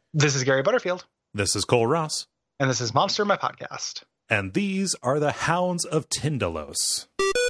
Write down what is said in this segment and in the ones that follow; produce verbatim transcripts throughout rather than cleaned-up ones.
This is Gary Butterfield. This is Cole Ross. And this is Monster, my podcast. And these are the Hounds of Tindalos.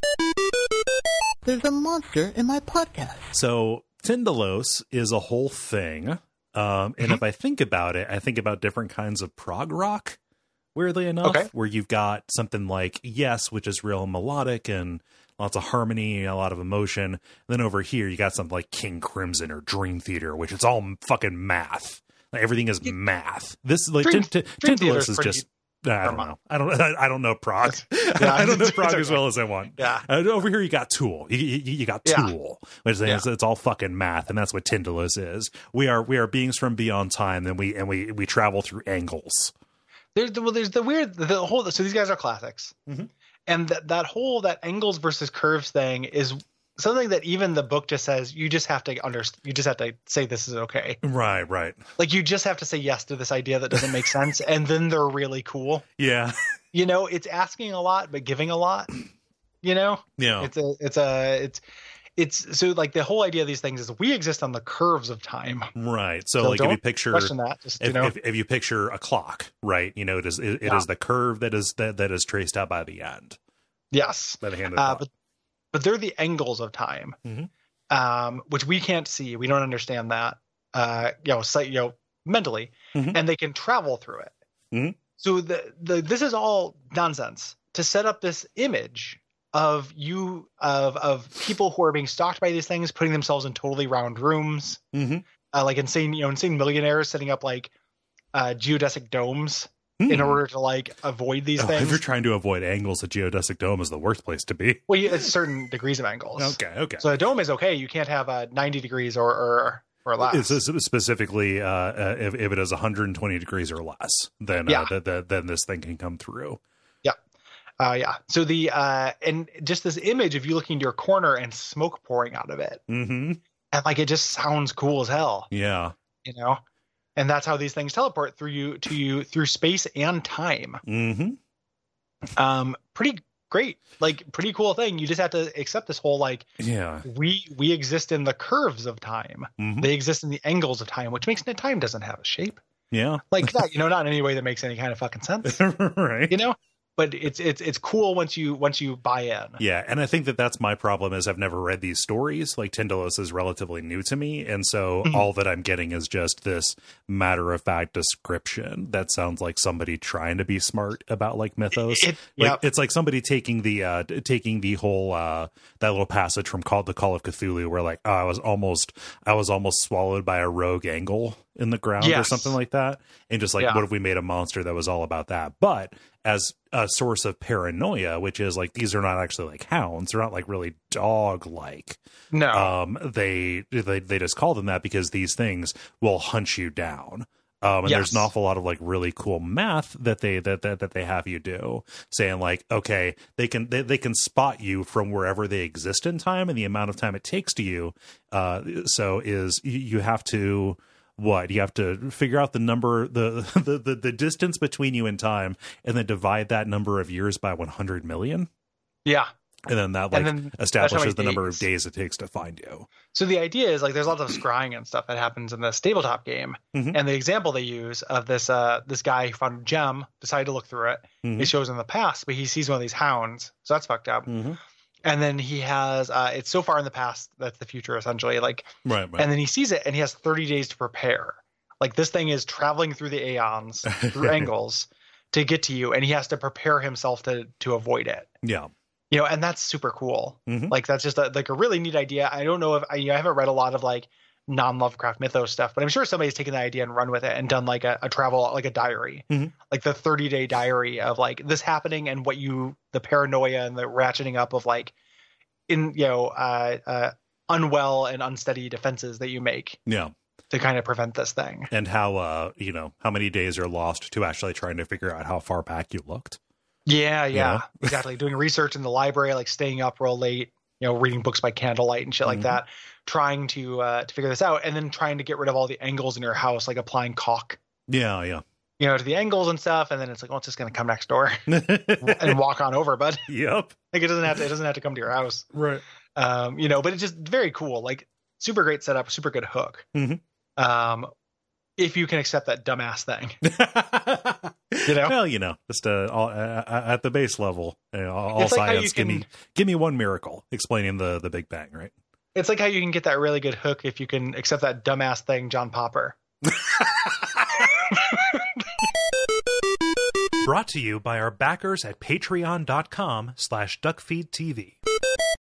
There's a monster in my podcast. So Tindalos is a whole thing. Um, and mm-hmm. if I think about it, I think about different kinds of prog rock, weirdly enough, okay. where you've got something like Yes, which is real melodic and lots of harmony, a lot of emotion. And then over here, you got something like King Crimson or Dream Theater, which it's all fucking math. Like, everything is yeah. math. This like Dream, t- t- Dream Tindalos is just. I don't know. I don't. I don't know prog. Yeah, I don't know prog as well as I want. Yeah. Uh, over here, you got Tool. You, you, you got Tool, yeah. which is yeah. it's, it's all fucking math, and that's what Tindalos is. We are we are beings from beyond time, and we and we we travel through angles. There's the, well, there's the weird the whole. So these guys are classics, mm-hmm. and that that whole that angles versus curves thing is something that even the book just says you just have to understand. You just have to say this is okay. Right, right. Like you just have to say yes to this idea that doesn't make sense, and then they're really cool. Yeah. You know, it's asking a lot but giving a lot. You know. Yeah. It's a. It's a. It's. It's so like the whole idea of these things is we exist on the curves of time. Right. So, so like if you picture question that, just, if, you know. if, if you picture a clock, right? You know, it is it, it yeah. is the curve that is that, that is traced out by the end. Yes. By the hand of the uh, clock. but but they're the angles of time, mm-hmm. um, which we can't see. We don't understand that, uh, you know, sight, you know, mentally, mm-hmm. and they can travel through it. Mm-hmm. So the the this is all nonsense to set up this image of you of of people who are being stalked by these things, putting themselves in totally round rooms, mm-hmm. uh, like insane, you know, insane millionaires setting up like uh, geodesic domes. Mm. In order to like avoid these oh, things. If you're trying to avoid angles, a geodesic dome is the worst place to be. Well, it's certain degrees of angles. Okay, okay. So a dome is okay. You can't have a ninety degrees or or, or less. It's specifically uh, uh, if, if it is one hundred twenty degrees or less, then yeah. uh, th- th- then this thing can come through. Yeah, uh, yeah. So the uh, and just this image of you looking into your corner and smoke pouring out of it, mm-hmm. and like it just sounds cool as hell. Yeah, you know. And that's how these things teleport through you to you through space and time. Mm-hmm. Um, pretty great, like pretty cool thing. You just have to accept this whole like, yeah, we we exist in the curves of time. Mm-hmm. They exist in the angles of time, which makes that time doesn't have a shape. Yeah, like that, you know, not in any way that makes any kind of fucking sense, right? You know. But it's it's it's cool once you once you buy in. Yeah, and I think that that's my problem is I've never read these stories. Like Tindalos is relatively new to me, and so mm-hmm. all that I'm getting is just this matter of fact description that sounds like somebody trying to be smart about like mythos. It, like, yep. It's like somebody taking the uh, taking the whole uh, that little passage from called the Call of Cthulhu, where like oh, I was almost I was almost swallowed by a rogue angle in the ground yes. or something like that, and just like yeah. what if we made a monster that was all about that? But as a source of paranoia, which is like these are not actually like hounds, they're not like really dog like. No, um, they they they just call them that because these things will hunt you down. Um, and yes. there's an awful lot of like really cool math that they that that, that they have you do, saying like, okay, they can they, they can spot you from wherever they exist in time, and the amount of time it takes to you. Uh, so is you have to. What you have to figure out the number, the, the the the distance between you and time, and then divide that number of years by one hundred million. Yeah, and then that like then establishes the days. number of days it takes to find you. So the idea is like there's lots of scrying and stuff that happens in the tabletop game, mm-hmm. and the example they use of this uh this guy who found a gem, decided to look through it. Mm-hmm. It shows in the past, but he sees one of these hounds, so that's fucked up. Mm-hmm. And then he has uh it's so far in the past that's the future essentially, like right, right. And then he sees it and he has thirty days to prepare. Like this thing is traveling through the aeons, through angles to get to you, and he has to prepare himself to to avoid it. Yeah. You know, and that's super cool. Mm-hmm. Like that's just a, like a really neat idea. I don't know if I, I haven't read a lot of like non-Lovecraft mythos stuff, but I'm sure somebody's taken that idea and run with it and done like a, a travel, like a diary, mm-hmm. like the thirty day diary of like this happening and what you, the paranoia and the ratcheting up of like in, you know, uh, uh, unwell and unsteady defenses that you make. Yeah. To kind of prevent this thing. And how, uh, you know, how many days are lost to actually trying to figure out how far back you looked. Yeah, yeah, you know? Exactly. Doing research in the library, like staying up real late, you know, reading books by candlelight and shit like mm-hmm. that, trying to uh, to figure this out, and then trying to get rid of all the angles in your house, like applying caulk. Yeah, yeah. You know, to the angles and stuff, and then it's like, well, it's just gonna come next door and walk on over, bud. Yep. Like it doesn't have to. It doesn't have to come to your house. Right. Um, you know, but it's just very cool. Like super great setup, super good hook. Mm-hmm. Um, if you can accept that dumbass thing. You know? Well, you know, just uh, all, uh, at the base level, you know, all It's like how science. you Give can- me, give me one miracle explaining the the Big Bang, right? It's like how you can get that really good hook if you can accept that dumbass thing, John Popper. Brought to you by our backers at patreon.com slash duckfeedtv.